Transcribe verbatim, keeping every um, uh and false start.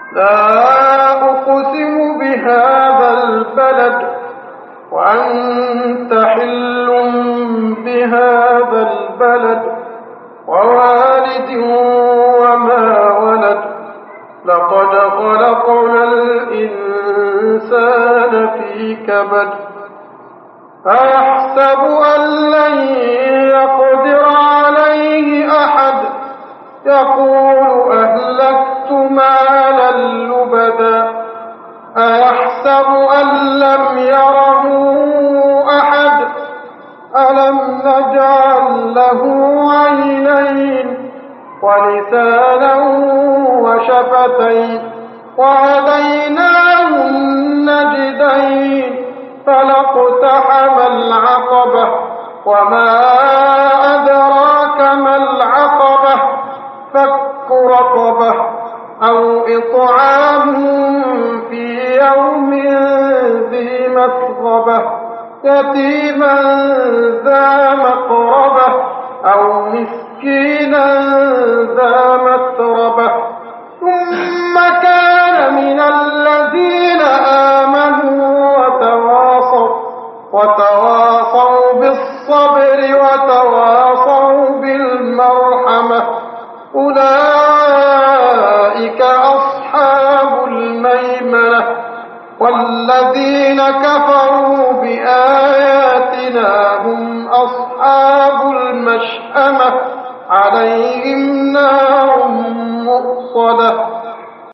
لا أقسم بهذا البلد وأنت حل بهذا البلد ووالد وما ولد لقد خلقنا الإنسان في كبد أيحسب أن لن يقدر عليه أحد يقول أهلكت مالا لبدا أيحسب أن لم يره أحد ألم نجعل له عينين ولسانا وشفتين وهديناه النجدين فلاقتحم العقبة وما أدراك ما العقبة فك رقبة أو إطعام في يوم ذي مسغبة يتيما ذا مقربة أو مسكينا ذا متربة ثم كان من الذين آمنوا وتواصوا وتواصوا بالصبر وتواصوا بالمرحمة أولئك أصحاب الميمنة والذين كفروا بآياتنا هم أصحاب المشأمة عليهم نار مؤصدة